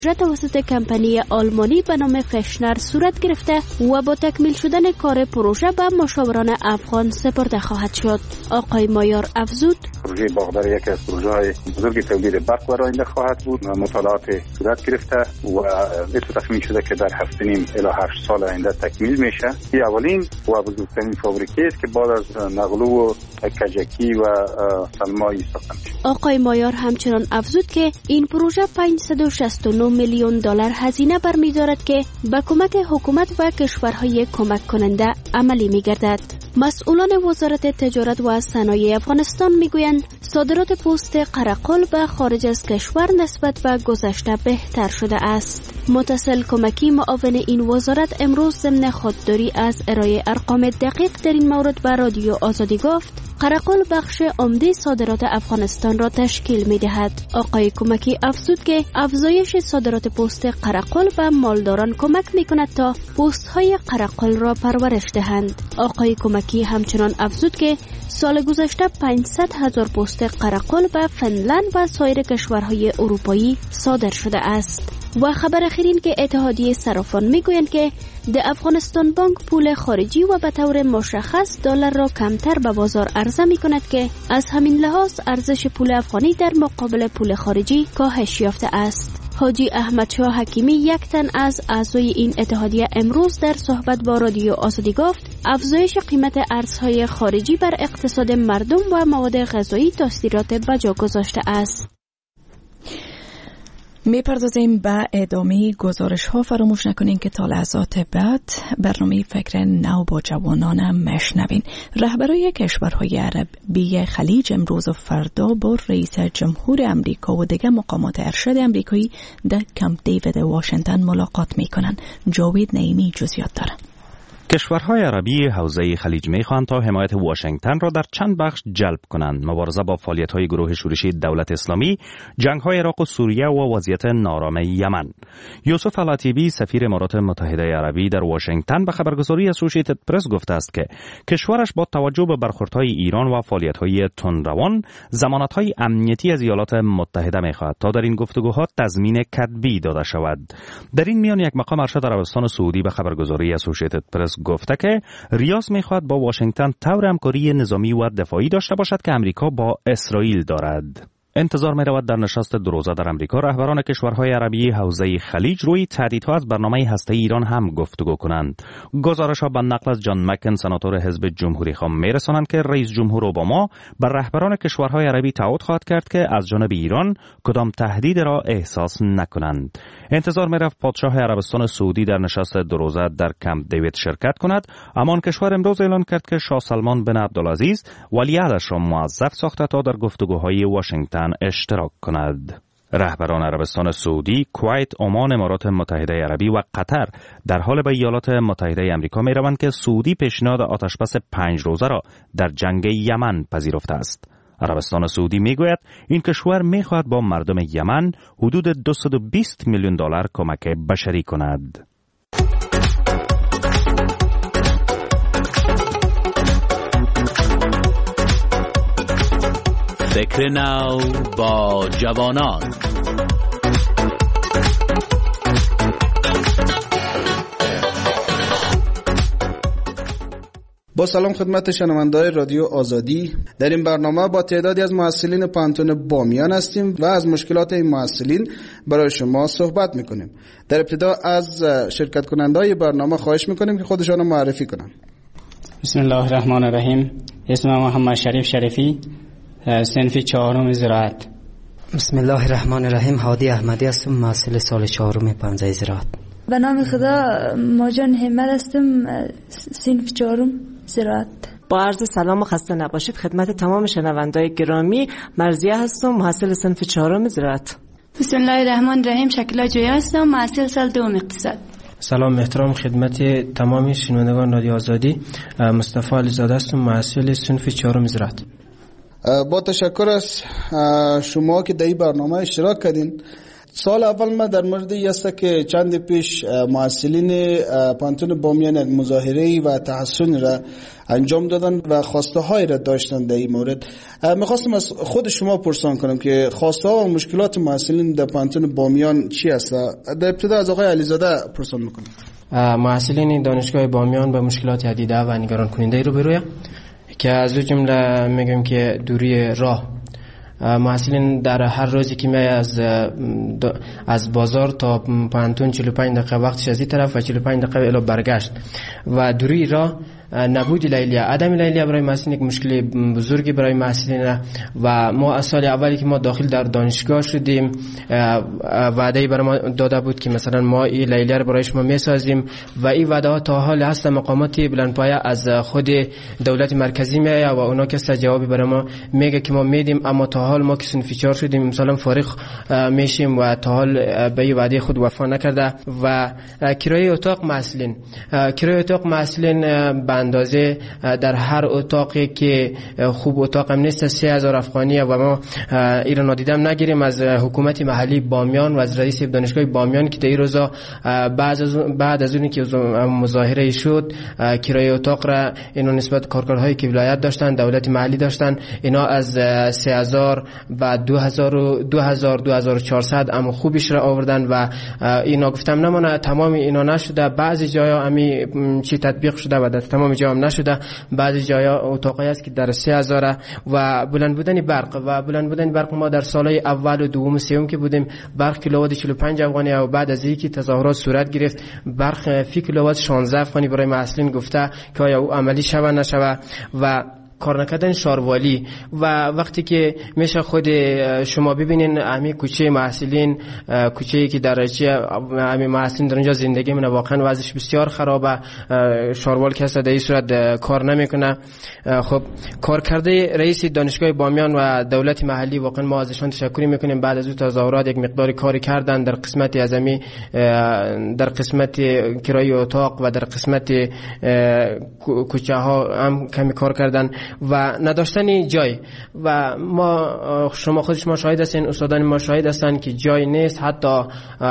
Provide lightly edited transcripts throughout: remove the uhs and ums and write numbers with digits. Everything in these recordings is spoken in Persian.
توسط کمپانی آلمانی به نام فشنر صورت گرفته و با تکمیل شدن کار پروژه به مشاوران افغان سپرده خواهد شد. آقای مایار افزود: پروژه باغدار یکی از پروژه‌های بزرگ تولید برق و آینده خواهد بود. مطالعات صورت گرفته و به تخمین شده که در 7.5 الی 8 سال آینده تکمیل میشه. این اولین و بزرگترین فابریکه است که بعد از نقلو و کجکی و سلمایی ساخته میشه. آقای مایار همچنان افزود که این پروژه 569 میلیون دلار هزینه برمی‌دارد که به کمک حکومت و کشورهای کمک کننده عملی می‌گردد. مسئولان وزارت تجارت و صنایع افغانستان میگویند صادرات پوست قرقل به خارج از کشور نسبت به گذشته بهتر شده است. متصل کمکی معاون این وزارت امروز ضمن خودداری از ارائه ارقام دقیق در این مورد به رادیو آزادی گفت قرقل بخش عمده صادرات افغانستان را تشکیل می‌دهد. آقای کمکی افزود که افزایش صادرات پوست قرقل به مالداران کمک می‌کند تا پوست‌های قرقل را پرورش دهند. آقای کمکی همچنان افزود که سال گذشته 500,000 پوست قرقل به فنلند و سایر کشورهای اروپایی صادر شده است. و خبر اخیرین که اتحادیه صرافان میگویند که در افغانستان بانک پول خارجی و به طور مشخص دلار را کمتر به بازار عرضه می کند که از همین لحاظ ارزش پول افغانی در مقابل پول خارجی کاهش یافته است. حاجی احمد شاه حکیمی یک تن از اعضای این اتحادیه امروز در صحبت با رادیو آزادی گفت افزایش قیمت ارزهای خارجی بر اقتصاد مردم و مواد غذایی تاثیرات بجا گذاشته است. میپردازیم به ادامه گزارش ها. فراموش نکنین که تا لحظات بعد برنامه فکر نو با جوانان مشنوین. رهبرای کشورهای عربی خلیج امروز و فردا با رئیس جمهور امریکا و دیگر مقامات ارشد امریکایی در کمپ دیوید واشنگتن ملاقات میکنن. جاوید نعیمی جزئیات داره. کشورهای عربی حوزه خلیج می‌خواهند تا حمایت واشنگتن را در چند بخش جلب کنند: مبارزه با فعالیت‌های گروه شورشی دولت اسلامی، جنگ‌های عراق و سوریه و وضعیت نارام یمن. یوسف العتیبی سفیر امارات متحده عربی در واشنگتن به خبرگزاری اسوسییتد پرس گفته است که کشورش با توجه به برخوردهای ایران و فعالیت‌های تندروان ضمانت‌های امنیتی از ایالات متحده می‌خواهد تا در این گفتگوها تضمین کتبی داده شود. در این میان یک مقام ارشد عربستان سعودی به خبرگزاری اسوسییتد پرس گفته که ریاض میخواهد با واشنگتن طور همکاری نظامی و دفاعی داشته باشد که امریکا با اسرائیل دارد. انتظار می رود در نشست دو روزه در امریکا رهبران کشورهای عربی حوزه خلیج روی تهدیدها از برنامه هسته‌ای ایران هم گفتگو کنند. گزارش‌ها به نقل از جان مکن سناتور حزب جمهوری خواهان می‌رسانند که رئیس جمهور اوباما بر رهبران کشورهای عربی تعهد خواهد کرد که از جانب ایران کدام تهدید را احساس نکنند. انتظار می رفت پادشاه عربستان سعودی در نشست دو روزه در کمپ دیوید شرکت کند، اما آن کشور امروز اعلان کرد که شاه سلمان بن عبدالعزیز ولیعهدش را موظف ساخته تا در گفتگوهای واشنگتن اشتراک کند. رهبران عربستان سعودی، کویت، عمان، امارات متحده عربی و قطر در حال به ایالات متحده آمریکا می روند که سعودی پیشنهاد آتشبس 5 روزه را در جنگ یمن پذیرفته است. عربستان سعودی می گوید این کشور می خواهد با مردم یمن حدود 220 میلیون دلار کمک بشری کند. فکر نو با جوانان. با سلام خدمت شنونده‌های رادیو آزادی. در این برنامه با تعدادی از محصلین پانتون بامیان هستیم و از مشکلات این محصلین برای شما صحبت میکنیم. در ابتدا از شرکت کننده‌های برنامه خواهش میکنیم که خودشان رو معرفی کنن. بسم الله الرحمن الرحیم. اسمم محمد شریف شریفی، صنف 4 زراعت. بسم الله الرحمن الرحیم. هادی احمدی هستم، محصل سال 4 پنجه زراعت. به نام خدا ماجان همت هستم، صنف 4 زراعت. با عرض سلام و خسته نباشید خدمت تمام شنونده‌های گرامی. مرضیه هستم، محصل صنف 4 زراعت. بسم الله الرحمن الرحیم. شکلا جویا هستم، محصل سال 2 اقتصاد. سلام محترم خدمت تمام شنوندگان رادیو آزادی. مصطفی علیزاده هستم، محصل صنف 4 زراعت. با تشکر از شما که در این برنامه اشتراک کردین. سال اول ما در مورد است که چند پیش معسلین پانتون بامیان مظاهره و تحسن را انجام دادن و خواسته های را داشتن در این مورد. میخواستم از خود شما پرسان کنم که خواسته ها و مشکلات معسلین در پانتون بامیان چی است؟ در ابتدا از آقای علیزاده پرسان میکنم. معسلین دانشگاه بامیان به مشکلات عدیده و نگران کننده روبرویه که از او جمله میگم که دوری راه. معسلین در هر روزی که می از بازار تا پانتون 45 دقیقه وقتش از این طرف و 45 دقیقه الی برگشت و دوری راه، نبود لیلیه، عدم لیلیه برای معسلین یک مشکل بزرگی برای معسلین و ما از سال اولی که ما داخل در دانشگاه شدیم وعده برای ما داده بود که مثلا ما این لیلیه رو برای شما میسازیم و این وعده ها تا حال هست مقامات بلندپایه از خود دولت مرکزی میآید و اونا که جوابی برای ما میگه که ما میدیم، اما تا حال ما که صنف 4 شدیم مثلا فارغ میشیم و تا حال به این وعده خود وفا نکرده. و کرایه اتاق معسلین، کرایه اتاق معسلین اندازه در هر اتاقی که خوب اتاق هم نیست 3000 افغانیه و ما ایران نادیدم نگیریم از حکومت محلی بامیان و از رئیس دانشگاه بامیان که در این روزا بعد از اونی که مظاهره شد کرایه اتاق را اینو نسبت کارگرهایی که ولایت داشتن دولت محلی داشتن اینا از 3000 و 2400 اما خوبش را آوردن و اینا گفتم نمانه تمام اینا نشده، بعضی جایا همی چی تطبیق شده و در تمام جا هم نشده، بعضی جایا اتاقی است که در 3000 و بلند بودن برق ما در سالهای اول و دوم و سوم که بودیم برق کیلووات 45 افغانی و بعد از اینکه تظاهرات صورت گرفت برق فی کیلووات 16 افغانی برای معسلین گفته که آیا او عملی شوه نشوه و کار نکردن شاروالی. و وقتی که میشه خود شما ببینین همین کوچه معسلین، کوچه‌ای که در همین معسلین در اونجا زندگی من واقعا وضعش بسیار خرابه، شاروال کسی در این صورت کار نمیکنه. خب کار کرده رئیس دانشگاه بامیان و دولت محلی واقعا ما ازشان تشکر میکنیم. بعد از اون تظاهرات یک مقدار کاری کردن در قسمت ازمی، در قسمت کرایه اتاق و در قسمت کوچه ها هم کمی کار کردن و نداشتن جای و شما شاهد هستین، استادان ما شاهد هستن که جای نیست. حتی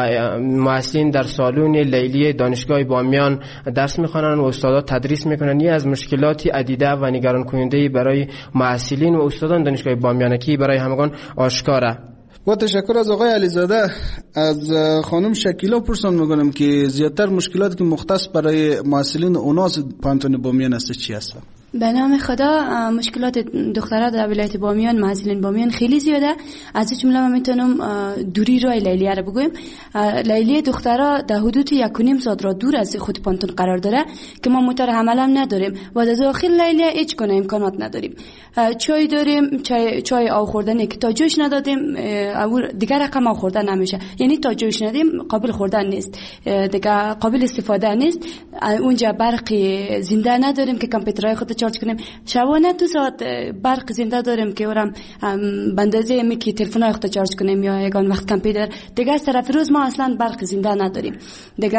معسلین در سالن لیلی دانشگاه بامیان درس میخوانن و استادا تدریس میکنن. این از مشکلات عدیده و نگران کننده برای معسلین و استادان دانشگاه بامیان که برای همگان آشکاره. با تشکر از آقای علیزاده. از خانم شکیلا پرسان میکنم که زیادتر مشکلاتی که مختص برای معسلین اوناس پانتون بامیان است چی هست؟ به نام خدا مشکلات دخترها در ولایت بامیان، معسلین بامیان خیلی زیاده. از این جمله من میتونم دوری راه لیلیه رو بگویم. لیلیه دخترها در حدود 1.5 ساعت را دور از خود پانتون قرار داره که ما موتور حمل هم نداریم و در داخل لیلیه هیچ گونه امکانات نداریم. چای داریم، چای آب خوردن که تا جوش ندادیم دیگر رقم آب خوردن نمیشه، یعنی تا جوش ندیم قابل خوردن نیست، دیگه قابل استفاده نیست. اونجا برق زنده نداریم که کامپیوترهای خود چارج کنیم. شبانه 2 ساعت برق زنده داریم که اورم بندازه می که تلفن خود چارج کنیم یا یگان وقت کامپیوتر. دیگه از طرف روز ما اصلا برق زنده نداریم. دیگه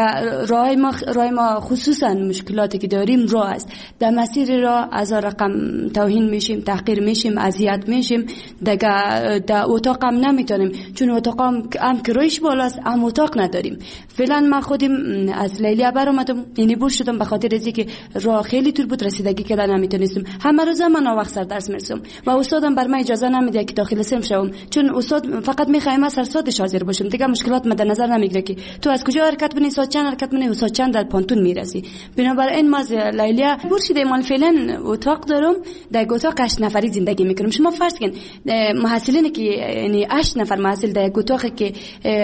راه ما خصوصا مشکلاتی که داریم راه است. در مسیر راه از رقم توهین میشیم، تحقیر میشیم، اذیت میشیم. دیگه در اتاق هم نمیتونیم چون اتاق هم که رویش بالاست، هم اتاق نداریم. فعلا ما خودم از لیلیه برآمدم، یعنی بور شدم به خاطر اینکه که راه خیلی دور بود، رسیدگی کردن نمیتونستم. همه روز من وقت سر درس میرسم و استادم بر من اجازه نمیده که داخل سم شوم، چون استاد فقط میخواد من سر ساعتش حاضر باشم. دیگه مشکلات مد نظر نمیگیره که تو از کجا حرکت کنی، ساعت چند حرکت کنی و ساعت چند در پانتون میرسی. بنابراین ما از لیلیه بور شده. من فعلا اتاق دارم، در اتاق 8 نفری زندگی میکنم. شما فرض کن محصلینی که یعنی 8 نفر محصل در اتاقی که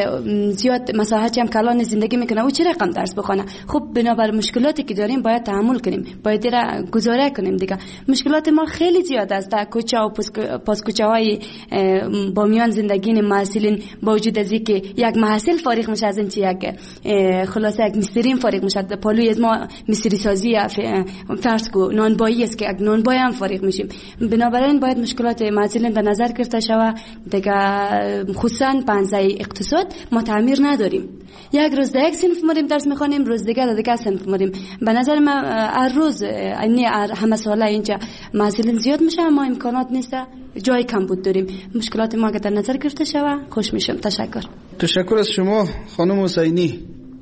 زیاد مساحت هم کلان زندگی میکنه او چه رقم درس بخونه؟ خب بنابر مشکلاتی که داریم باید تحمل کنیم، باید را گزاره کنیم. دیگه مشکلات ما خیلی زیاد است. در کوچه و پاس کوچه های بامیان زندگی محصلین با وجود از اینکه یک محصل فارغ میشه از اینکه یک خلاصه یک مسترین فارغ میشه، پالوی از ما مستری سازی فرض کو نانبایی است که یک نانبای هم فارغ میشیم. بنابراین باید مشکلات محصلین در نظر گرفته شود. دیگه خصوصا پنزه اقتصاد ما تعمیر نداریم. یک روز در یک صنف ماریم درس میخوانیم، روز دیگه در دیگه صنف ماریم. به نظر من هر روز یعنی همه ساله اینجا محصلین زیاد میشه اما امکانات نیست، جای کم بود داریم. مشکلات ما که در نظر گرفته شود خوش میشم. تشکر. تشکر از شما خانم حسینی.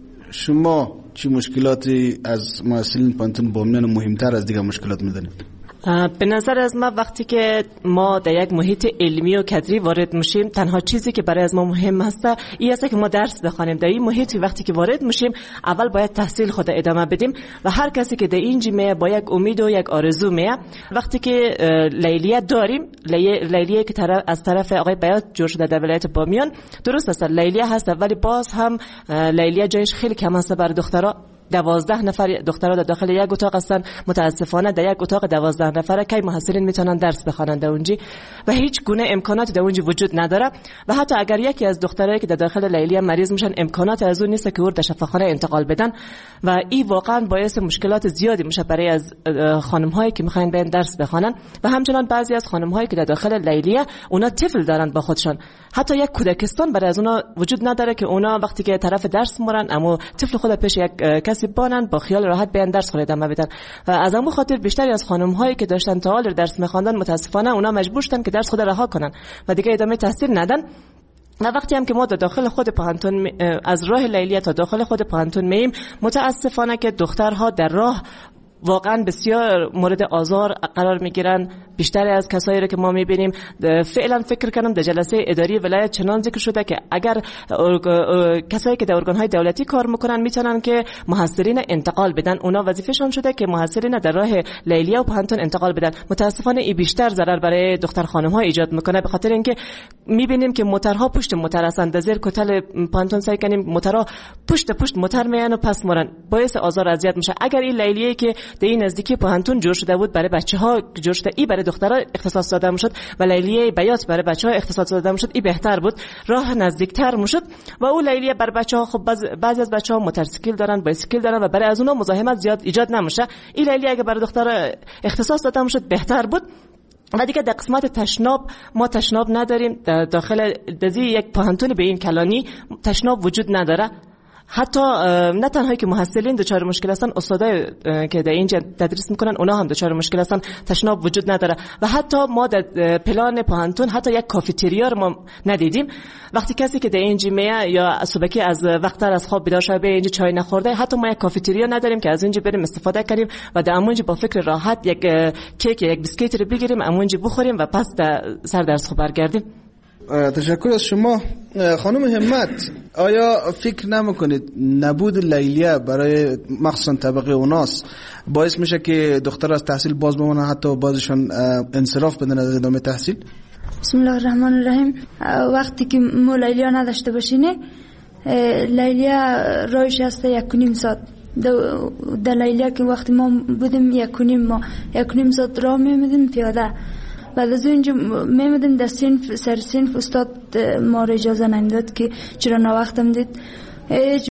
شما چی مشکلاتی از معلولین پانتون بامیان مهمتر از دیگه مشکلات میدونید؟ به نظر از ما وقتی که ما در یک محیط علمی و کادری وارد میشیم، تنها چیزی که برای از ما مهم هست این است که ما درس بخوانیم. در این محیط وقتی که وارد میشیم اول باید تحصیل خود ادامه بدیم و هر کسی که در اینجا میه با یک امید و یک آرزو میه. وقتی که لیلیه داریم، لیلیه که از طرف آقای بیات جور شده در ولایت بامیان، درست است لیلیه هست ولی باز هم لیلیه جایش خیلی کم است برای دخترها. 12 نفر دخترها در داخل یک اتاق هستن. متاسفانه در یک اتاق 12 نفره کی محصلین میتونن درس بخوانند در اونجا و هیچ گونه امکانات در اونجا وجود نداره و حتی اگر یکی از دخترایی که در داخل لیلیه مریض میشن امکانات از اون نیست که او در شفاخانه انتقال بدن و این واقعا باعث مشکلات زیادی میشه برای از خانم هایی که میخواین برن درس بخوانن و همچنان بعضی از خانم هایی که در داخل لیلیه اونا طفل دارن با خودشان. حتی یک کودکستان برای از اونا وجود نداره که اونا وقتی که طرف درس میرن اما طفل خود پیش یک کسی بانن با خیال راحت بیان درس خود ادامه بدن و از همون خاطر بیشتری از خانم هایی که داشتن تا حال درس میخواندن متاسفانه اونا مجبور شدن که درس خود رها کنن و دیگه ادامه تحصیل ندن. و وقتی هم که ما داخل خود پانتون از راه لیلیه تا داخل خود پانتون مییم، متاسفانه که دخترها در راه واقعا بسیار مورد آزار قرار میگیرن. بیشتر از کسایی رو که ما میبینیم فعلا فکر کنم در جلسه اداری ولایت چنان ذکر شده که اگر کسایی که در ارگان‌های دولتی کار میکنن میتونن که محصلین انتقال بدن، اونا وظیفه‌شون شده که محصلین در راه لیلیه و پانتون انتقال بدن. متاسفانه این بیشتر ضرر برای دختر خانم‌ها ایجاد میکنه، به خاطر اینکه میبینیم که موتورها پشت موتور هستن، در زیر کتل پانتون سعی کنیم موتورها پشت موتور میان و پس مورن، باعث آزار اذیت میشه. اگر این لیلیه که در این نزدیکی پانتون جور شده بود برای بچه‌ها جور شده، ای برای دخترها اختصاص داده میشد و لیلیه بیات برای بچه‌ها اختصاص داده میشد، این بهتر بود، راه نزدیکتر میشد و اون لیلیه برای بچه‌ها خب بعضی از بچه‌ها موتورسیکل دارن، بایسیکل دارن و برای از اونها مزاحمت زیاد ایجاد نمیشه. این لیلیه اگه برای دخترها اختصاص داده میشد بهتر بود. و دیگه در قسمت تشناب ما تشناب نداریم در داخل یک پانتون به این کلانی تشناب وجود نداره. حتی نه تنها که محصلین دچار مشکل هستن، استادای که در اینجا تدریس میکنن اونا هم دچار مشکل هستن، تشناب وجود نداره. و حتی ما در پلان پانتون حتی یک کافتریا رو ما ندیدیم. وقتی کسی که در اینجا میه یا صبحی از وقت‌تر از خواب بیدار شده به اینجا چای نخورده، حتی ما یک کافتریا نداریم که از اینجا بریم استفاده کنیم و در همونجا با فکر راحت یک کیک یک بیسکیت رو بگیریم همونجا بخوریم و پس سر درس خو برگردیم. تشکر از شما. خانم همت، آیا فکر نمیکنید نبود لیلیه برای مخصوصا طبقه اوناس باعث میشه که دختر از تحصیل باز بمونن، حتی بعضشون انصراف بدن از ادامه تحصیل؟ بسم الله الرحمن الرحیم. وقتی که ما لیلیه نداشته باشینه، لیلیه رایش هست 1.5 ساعت. در لیلیه که وقتی ما بودیم 1.5 ساعت راه میمیدیم پیاده. بعد از اینجا میمدیم در سر سنف استاد ما را اجازه نمیداد که چرا نوقتم دید.